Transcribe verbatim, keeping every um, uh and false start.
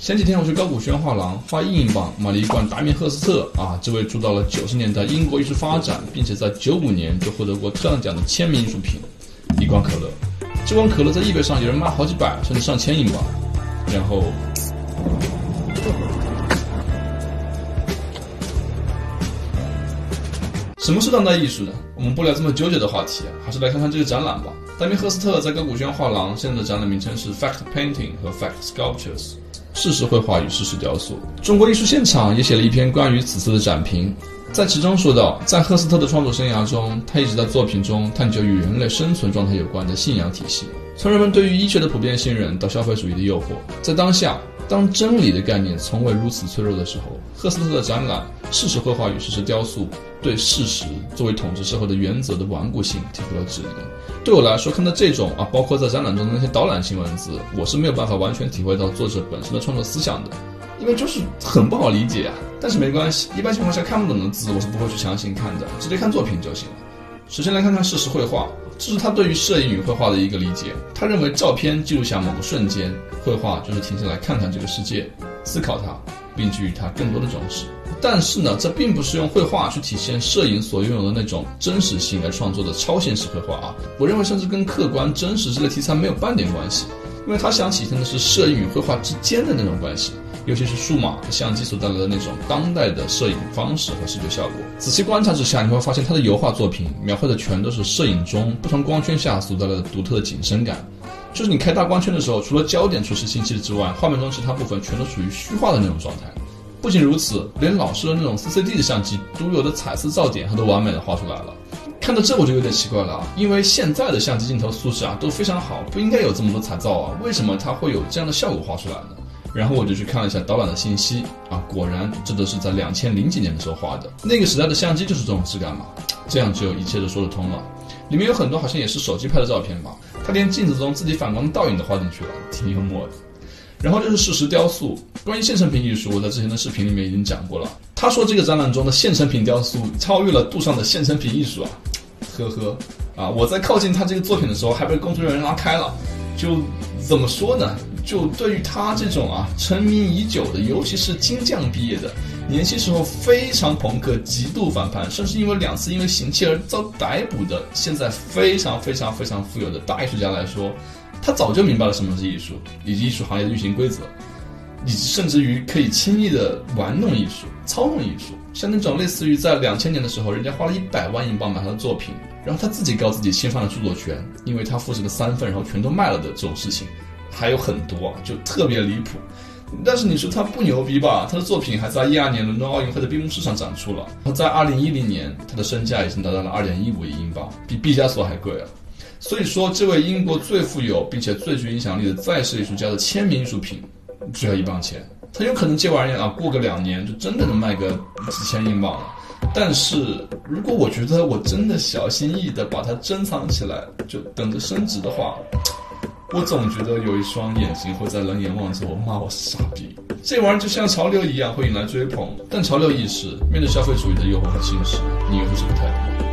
前几天我去高古轩画廊花一英镑买了一罐达米赫斯特啊，这位住到了九十年代英国艺术发展，并且在九五年就获得过特亮奖的签名艺术品，一罐可乐。这罐可乐在eBay上有人卖好几百甚至上千英镑。然后什么是当代艺术呢？我们不聊这么纠结的话题啊，还是来看看这个展览吧。达米赫斯特在高古轩画廊现在的展览名称是 Fact Painting 和 Fact Sculptures， 事实绘画与事实雕塑。中国艺术现场也写了一篇关于此次的展评，在其中说到，在赫斯特的创作生涯中，他一直在作品中探究与人类生存状态有关的信仰体系，从人们对于医学的普遍信任到消费主义的诱惑。在当下，当真理的概念从未如此脆弱的时候，赫斯特的展览事实绘画与事实雕塑对事实作为统治社会的原则的顽固性提出了质疑。对我来说，看到这种啊，包括在展览中的那些导览性文字，我是没有办法完全体会到作者本身的创作思想的，因为就是很不好理解啊。但是没关系，一般情况下看不懂的字我是不会去强行看的，直接看作品就行了。首先来看看事实绘画，这是他对于摄影与绘画的一个理解。他认为照片记录下某个瞬间，绘画就是停下来看看这个世界，思考它，并给予它更多的重视。但是呢，这并不是用绘画去体现摄影所拥有的那种真实性而创作的超现实绘画啊。我认为甚至跟客观真实这类题材没有半点关系，因为他想体现的是摄影与绘画之间的那种关系，尤其是数码和相机所带来的那种当代的摄影方式和视觉效果。仔细观察之下，你会发现他的油画作品描绘的全都是摄影中不同光圈下所带来的独特的景深感。就是你开大光圈的时候，除了焦点出示清晰之外，画面中其他部分全都属于虚化的那种状态。不仅如此，连老式的那种 C C D 的相机独有的彩丝噪点它都完美的画出来了。看到这我就有点奇怪了啊，因为现在的相机镜头素质啊都非常好，不应该有这么多彩噪啊，为什么它会有这样的效果画出来呢？然后我就去看了一下导览的信息啊，果然这都是在两千零几年的时候画的，那个时代的相机就是这种质感嘛，这样就一切都说得通了。里面有很多好像也是手机拍的照片吧，他连镜子中自己反光的倒影都画进去了，挺幽默的。然后就是事实雕塑，关于现成品艺术我在之前的视频里面已经讲过了，他说这个展览中的现成品雕塑超越了杜尚的现成品艺术啊，呵呵啊！我在靠近他这个作品的时候还被工作人员拉开了，就怎么说呢，就对于他这种啊沉迷已久的，尤其是金匠毕业的，年轻时候非常朋克，极度反叛，甚至因为两次因为行窃而遭逮捕的，现在非常非常非常富有的大艺术家来说，他早就明白了什么是艺术，以及艺术行业的运行规则，以及甚至于可以轻易的玩弄艺术、操弄艺术。像那种类似于在两千年的时候，人家花了一百万英镑买他的作品，然后他自己告自己侵犯了著作权，因为他复制了三份，然后全都卖了的这种事情，还有很多，就特别离谱。但是你说他不牛逼吧？他的作品还在一二年伦敦奥运会的闭幕式上展出了，然后在二零一零年，他的身价已经达到了二点一五亿英镑，比毕加索还贵啊！所以说，这位英国最富有并且最具影响力的在世艺术家的签名艺术品，只要一磅钱，他有可能这玩意儿啊，过个两年就真的能卖个几千英镑了。但是如果我觉得我真的小心翼翼的把它珍藏起来，就等着升值的话，我总觉得有一双眼睛会在冷眼望着我，骂我傻逼。这玩意儿就像潮流一样会引来追捧，但潮流意识面对消费主义的诱惑和侵蚀，你又是什么态度？